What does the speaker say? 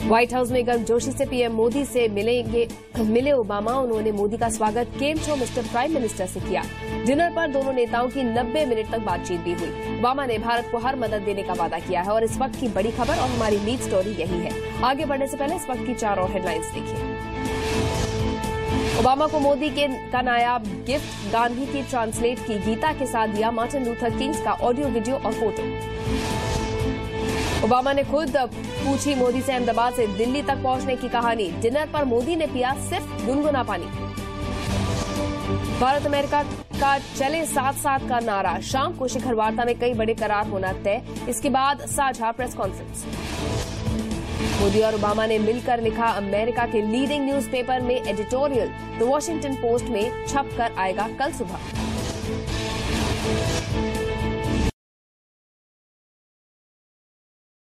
White house में गर्मजोशी से पीएम मोदी से मिले ओबामा। उन्होंने मोदी का स्वागत केम छो मिस्टर प्राइम मिनिस्टर से किया। डिनर पर दोनों नेताओं की 90 मिनट तक बातचीत भी हुई। ओबामा ने भारत को हर मदद देने का वादा किया है और इस वक्त की बड़ी खबर और हमारी लीड स्टोरी यही है। आगे बढ़ने से पहले इस वक्त की 4 और हेडलाइंस देखिए। ओबामा को मोदी का नायाब गिफ्ट, गांधी की ट्रांसलेट की गीता के साथ दिया मार्टिन लूथर किंग्स का ऑडियो, वीडियो और फोटो। ओबामा ने खुद पूछी मोदी से अहमदाबाद से दिल्ली तक पहुंचने की कहानी। डिनर पर मोदी ने पिया सिर्फ गुनगुना पानी। भारत अमेरिका का चले साथ साथ का नारा। शाम को शिखर वार्ता में कई बड़े करार होना तय। इसके बाद साझा प्रेस कॉन्फ्रेंस। मोदी और ओबामा ने मिलकर लिखा अमेरिका के लीडिंग न्यूज़पेपर में एडिटोरियल। द वॉशिंगटन पोस्ट में छपकर आएगा कल सुबह।